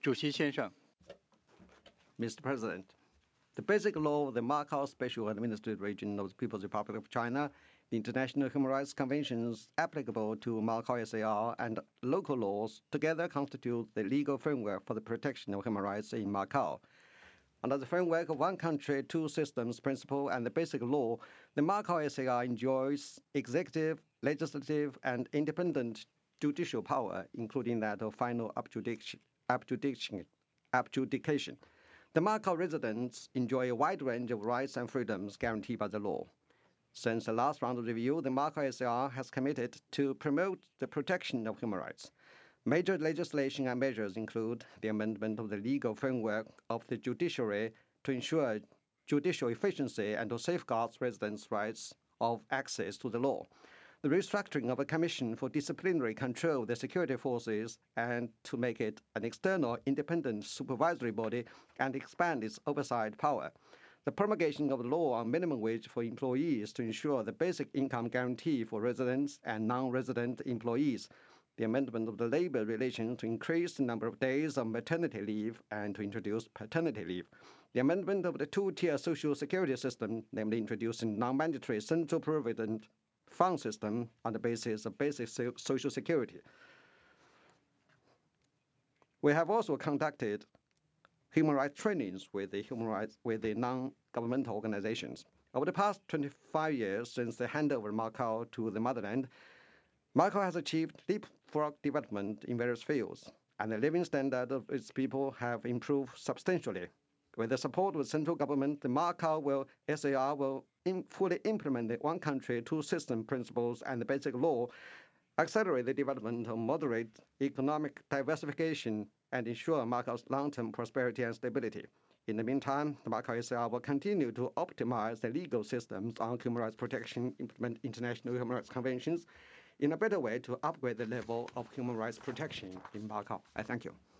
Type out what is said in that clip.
主席先生， Mr. President, the basic law of the Macau Special Administrative Region of the People's Republic of China, the international human rights conventions applicable to Macau SAR, and local laws together constitute the legal framework for the protection of human rights in Macau. Under the framework of one country, two systems principle and the basic law, the Macau SAR enjoys executive, legislative, and independent judicial power, including that of final adjudication. The Macau residents enjoy a wide range of rights and freedoms guaranteed by the law. Since the last round of review, the Macau SAR has committed to promote the protection of human rights. Major legislation and measures include the amendment of the legal framework of the judiciary to ensure judicial efficiency and to safeguard residents' rights of access to the law, the restructuring of a commission for disciplinary control of the security forces and to make it an external independent supervisory body and expand its oversight power, the promulgation of the law on minimum wage for employees to ensure the basic income guarantee for residents and non-resident employees, the amendment of the labor relations to increase the number of days of maternity leave and to introduce paternity leave, the amendment of the two-tier social security system, namely introducing non-mandatory central provident fund system on the basis of basic social security. We have also conducted human rights trainings with the non-governmental organizations. Over the past 25 years since the handover of Macau to the motherland, Macau has achieved leapfrog development in various fields, and the living standard of its people have improved substantially. With the support of the central government, the Macau SAR will fully implement the one country, two system principles and the basic law, accelerate the development of moderate economic diversification, and ensure Macau's long-term prosperity and stability. In the meantime, the Macau SAR will continue to optimize the legal systems on human rights protection, implement international human rights conventions in a better way to upgrade the level of human rights protection in Macau. I thank you.